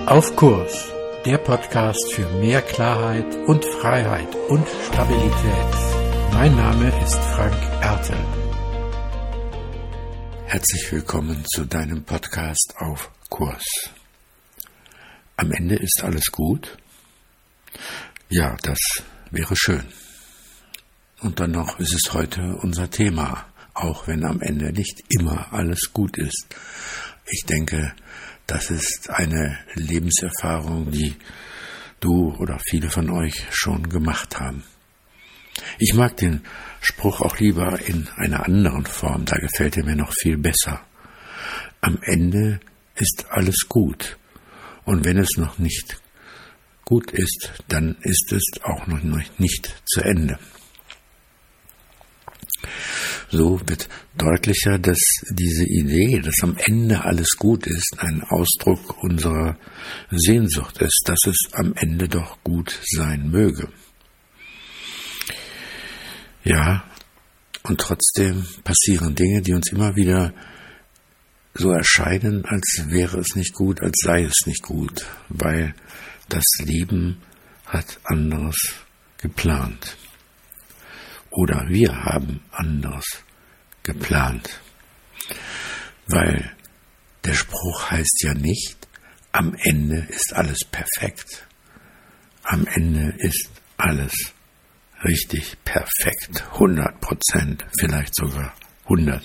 Auf Kurs, der Podcast für mehr Klarheit und Freiheit und Stabilität. Mein Name ist Frank Ertel. Herzlich willkommen zu deinem Podcast Auf Kurs. Am Ende ist alles gut? Ja, das wäre schön. Und dennoch ist es heute unser Thema, auch wenn am Ende nicht immer alles gut ist. Ich denke, das ist eine Lebenserfahrung, die du oder viele von euch schon gemacht haben. Ich mag den Spruch auch lieber in einer anderen Form, da gefällt er mir noch viel besser. Am Ende ist alles gut. Und wenn es noch nicht gut ist, dann ist es auch noch nicht zu Ende. So wird deutlicher, dass diese Idee, dass am Ende alles gut ist, ein Ausdruck unserer Sehnsucht ist, dass es am Ende doch gut sein möge. Ja, und trotzdem passieren Dinge, die uns immer wieder so erscheinen, als wäre es nicht gut, als sei es nicht gut, weil das Leben hat anderes geplant. Oder wir haben anderes geplant. Weil der Spruch heißt ja nicht, am Ende ist alles perfekt. Am Ende ist alles richtig perfekt. 100%, vielleicht sogar 110%.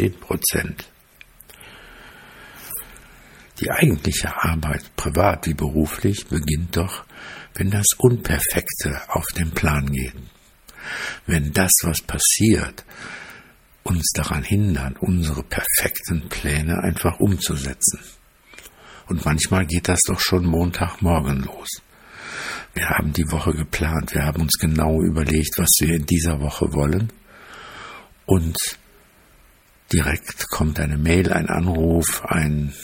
Die eigentliche Arbeit, privat wie beruflich, beginnt doch, wenn das Unperfekte auf den Plan geht. Wenn das, was passiert, uns daran hindert, unsere perfekten Pläne einfach umzusetzen. Und manchmal geht das doch schon Montagmorgen los. Wir haben die Woche geplant, wir haben uns genau überlegt, was wir in dieser Woche wollen. Und direkt kommt eine Mail, ein Anruf, eine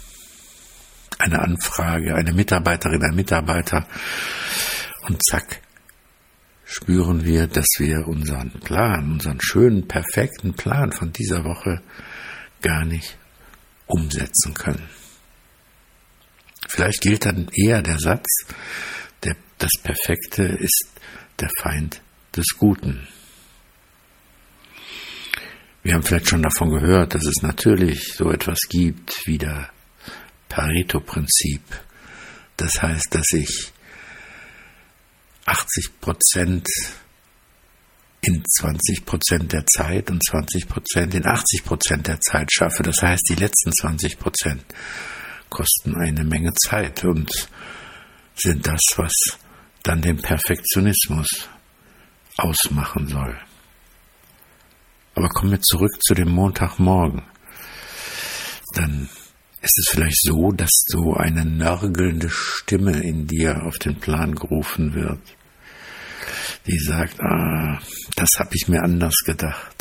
Anfrage, eine Mitarbeiterin, ein Mitarbeiter und zack, spüren wir, dass wir unseren Plan, unseren schönen, perfekten Plan von dieser Woche gar nicht umsetzen können. Vielleicht gilt dann eher der Satz, das Perfekte ist der Feind des Guten. Wir haben vielleicht schon davon gehört, dass es natürlich so etwas gibt wie der Pareto-Prinzip. Das heißt, dass ich 80% in 20% der Zeit und 20% in 80% der Zeit schaffe. Das heißt, die letzten 20% kosten eine Menge Zeit und sind das, was dann den Perfektionismus ausmachen soll. Aber kommen wir zurück zu dem Montagmorgen. Dann ist es vielleicht so, dass so eine nörgelnde Stimme in dir auf den Plan gerufen wird, die sagt, das habe ich mir anders gedacht.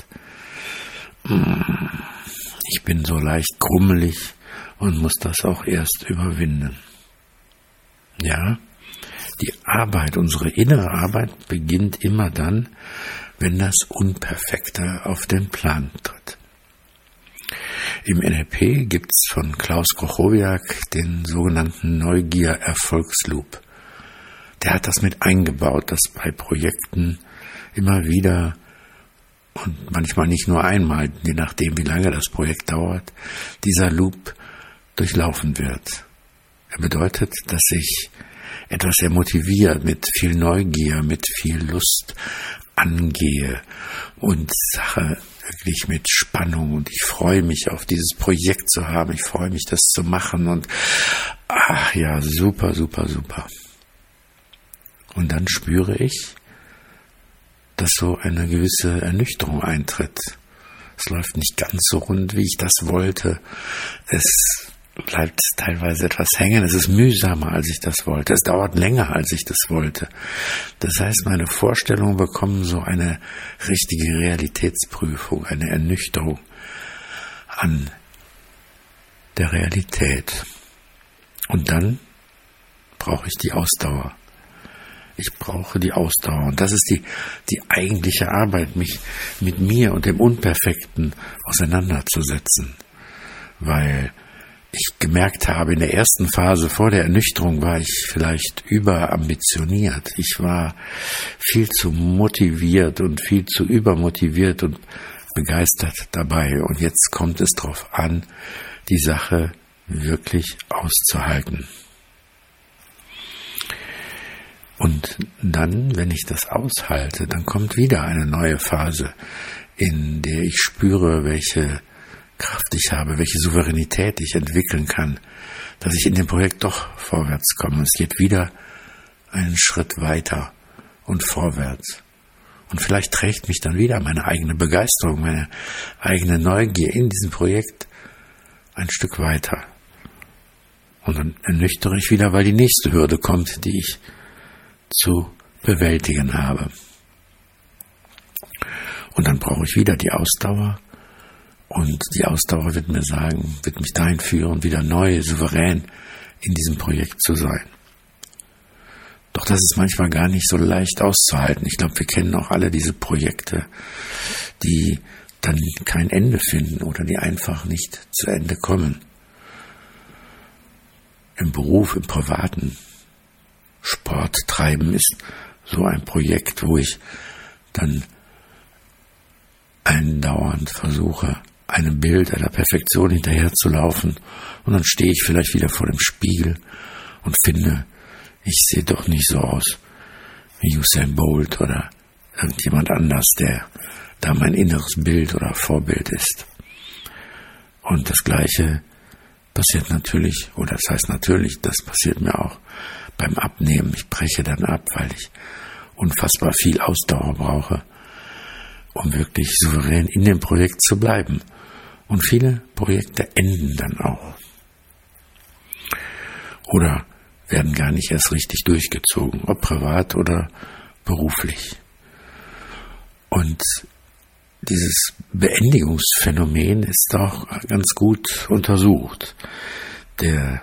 Ich bin so leicht grummelig und muss das auch erst überwinden. Ja, die Arbeit, unsere innere Arbeit beginnt immer dann, wenn das Unperfekte auf den Plan tritt. Im NLP gibt es von Klaus Grochowiak den sogenannten Neugier-Erfolgsloop. Der hat das mit eingebaut, dass bei Projekten immer wieder und manchmal nicht nur einmal, je nachdem wie lange das Projekt dauert, dieser Loop durchlaufen wird. Er bedeutet, dass ich etwas sehr motiviert, mit viel Neugier, mit viel Lust angehe und Sache wirklich mit Spannung und ich freue mich auf dieses Projekt zu haben, ich freue mich das zu machen und ja, super, super, super. Und dann spüre ich, dass so eine gewisse Ernüchterung eintritt. Es läuft nicht ganz so rund, wie ich das wollte. Es bleibt teilweise etwas hängen. Es ist mühsamer, als ich das wollte. Es dauert länger, als ich das wollte. Das heißt, meine Vorstellungen bekommen so eine richtige Realitätsprüfung, eine Ernüchterung an der Realität. Und dann brauche ich die Ausdauer. Ich brauche die Ausdauer. Und das ist die eigentliche Arbeit, mich mit mir und dem Unperfekten auseinanderzusetzen. Weil ich gemerkt habe, in der ersten Phase vor der Ernüchterung war ich vielleicht überambitioniert. Ich war viel zu motiviert und viel zu übermotiviert und begeistert dabei. Und jetzt kommt es darauf an, die Sache wirklich auszuhalten. Und dann, wenn ich das aushalte, dann kommt wieder eine neue Phase, in der ich spüre, welche Kraft ich habe, welche Souveränität ich entwickeln kann, dass ich in dem Projekt doch vorwärts komme. Es geht wieder einen Schritt weiter und vorwärts. Und vielleicht trägt mich dann wieder meine eigene Begeisterung, meine eigene Neugier in diesem Projekt ein Stück weiter. Und dann ernüchtere ich wieder, weil die nächste Hürde kommt, die ich zu bewältigen habe. Und dann brauche ich wieder die Ausdauer. Und die Ausdauer wird mir sagen, wird mich dahin führen, wieder neu, souverän in diesem Projekt zu sein. Doch das ist manchmal gar nicht so leicht auszuhalten. Ich glaube, wir kennen auch alle diese Projekte, die dann kein Ende finden oder die einfach nicht zu Ende kommen. Im Beruf, im privaten Sport treiben ist so ein Projekt, wo ich dann andauernd versuche, einem Bild, einer Perfektion hinterherzulaufen, und dann stehe ich vielleicht wieder vor dem Spiegel und finde, ich sehe doch nicht so aus wie Usain Bolt oder irgendjemand anders, der da mein inneres Bild oder Vorbild ist. Und das Gleiche passiert natürlich, oder das heißt natürlich, das passiert mir auch beim Abnehmen. Ich breche dann ab, weil ich unfassbar viel Ausdauer brauche, um wirklich souverän in dem Projekt zu bleiben. Und viele Projekte enden dann auch. Oder werden gar nicht erst richtig durchgezogen, ob privat oder beruflich. Und dieses Beendigungsphänomen ist auch ganz gut untersucht. Der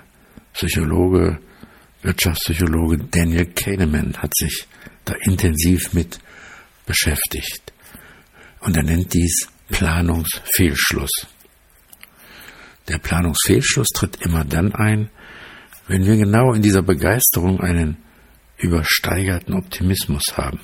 Wirtschaftspsychologe Daniel Kahneman hat sich da intensiv mit beschäftigt. Und er nennt dies Planungsfehlschluss. Der Planungsfehlschluss tritt immer dann ein, wenn wir genau in dieser Begeisterung einen übersteigerten Optimismus haben.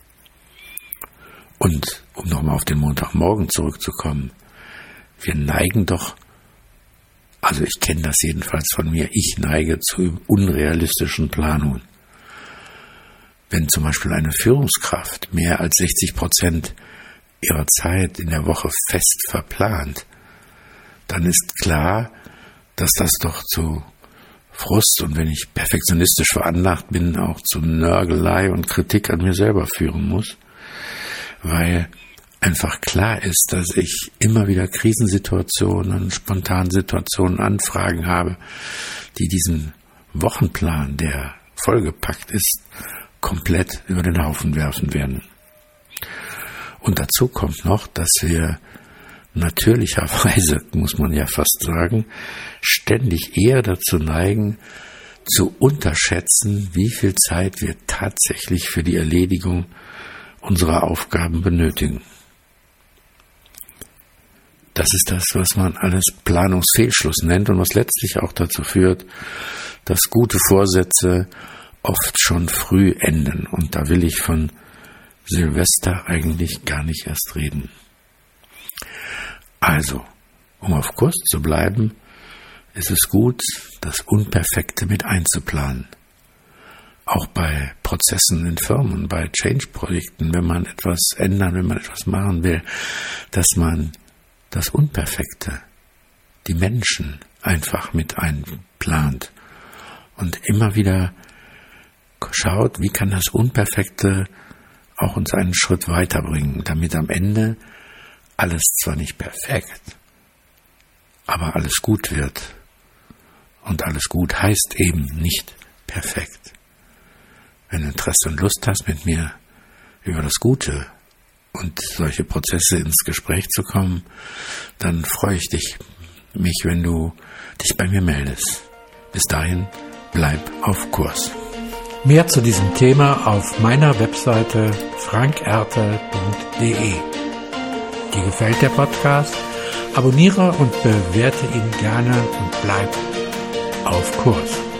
Und um nochmal auf den Montagmorgen zurückzukommen, wir neigen doch, also ich kenne das jedenfalls von mir, ich neige zu unrealistischen Planungen. Wenn zum Beispiel eine Führungskraft mehr als 60% ihrer Zeit in der Woche fest verplant, dann ist klar, dass das doch zu Frust und, wenn ich perfektionistisch veranlagt bin, auch zu Nörgelei und Kritik an mir selber führen muss, weil einfach klar ist, dass ich immer wieder Krisensituationen, Spontansituationen, Anfragen habe, die diesen Wochenplan, der vollgepackt ist, komplett über den Haufen werfen werden. Und dazu kommt noch, dass wir natürlicherweise, muss man ja fast sagen, ständig eher dazu neigen, zu unterschätzen, wie viel Zeit wir tatsächlich für die Erledigung unserer Aufgaben benötigen. Das ist das, was man alles Planungsfehlschluss nennt und was letztlich auch dazu führt, dass gute Vorsätze oft schon früh enden. Und da will ich von Silvester eigentlich gar nicht erst reden. Also, um auf Kurs zu bleiben, ist es gut, das Unperfekte mit einzuplanen. Auch bei Prozessen in Firmen, bei Change-Projekten, wenn man etwas ändern, wenn man etwas machen will, dass man das Unperfekte, die Menschen einfach mit einplant und immer wieder schaut, wie kann das Unperfekte auch uns einen Schritt weiterbringen, damit am Ende alles zwar nicht perfekt, aber alles gut wird. Und alles gut heißt eben nicht perfekt. Wenn du Interesse und Lust hast, mit mir über das Gute und solche Prozesse ins Gespräch zu kommen, dann freue ich mich, wenn du dich bei mir meldest. Bis dahin, bleib auf Kurs. Mehr zu diesem Thema auf meiner Webseite frankertel.de. Dir gefällt der Podcast? Abonniere und bewerte ihn gerne und bleib auf Kurs.